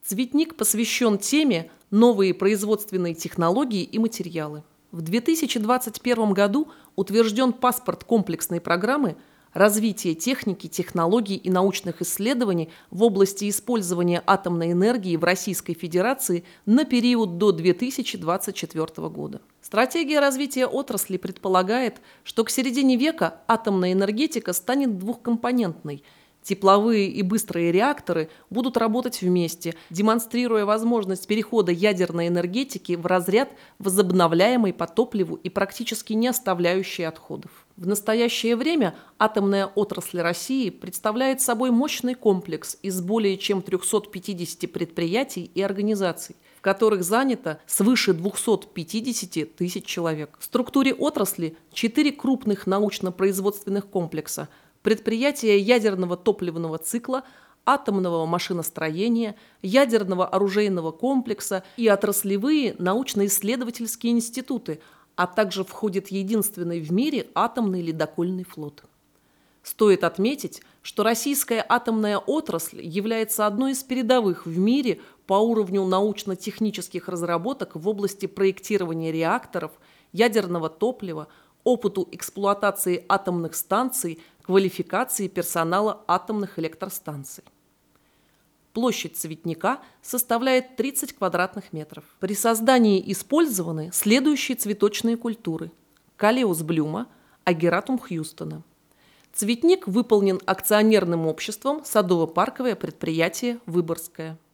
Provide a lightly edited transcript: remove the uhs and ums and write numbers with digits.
Цветник посвящен теме «Новые производственные технологии и материалы». В 2021 году утвержден паспорт комплексной программы развития техники, технологий и научных исследований в области использования атомной энергии в Российской Федерации на период до 2024 года. Стратегия развития отрасли предполагает, что к середине века атомная энергетика станет двухкомпонентной. Тепловые и быстрые реакторы будут работать вместе, демонстрируя возможность перехода ядерной энергетики в разряд возобновляемой по топливу и практически не оставляющей отходов. В настоящее время атомная отрасль России представляет собой мощный комплекс из более чем 350 предприятий и организаций, в которых занято свыше 250 тысяч человек. В структуре отрасли 4 крупных научно-производственных комплекса – предприятия ядерного топливного цикла, атомного машиностроения, ядерного оружейного комплекса и отраслевые научно-исследовательские институты, а также входит единственный в мире атомный ледокольный флот. Стоит отметить, что российская атомная отрасль является одной из передовых в мире по уровню научно-технических разработок в области проектирования реакторов, ядерного топлива, опыту эксплуатации атомных станций, квалификации персонала атомных электростанций. Площадь цветника составляет 30 квадратных метров. При создании использованы следующие цветочные культуры: Калеус блюма, Агератум хьюстона. Цветник выполнен акционерным обществом «Садово-парковое предприятие Выборгское».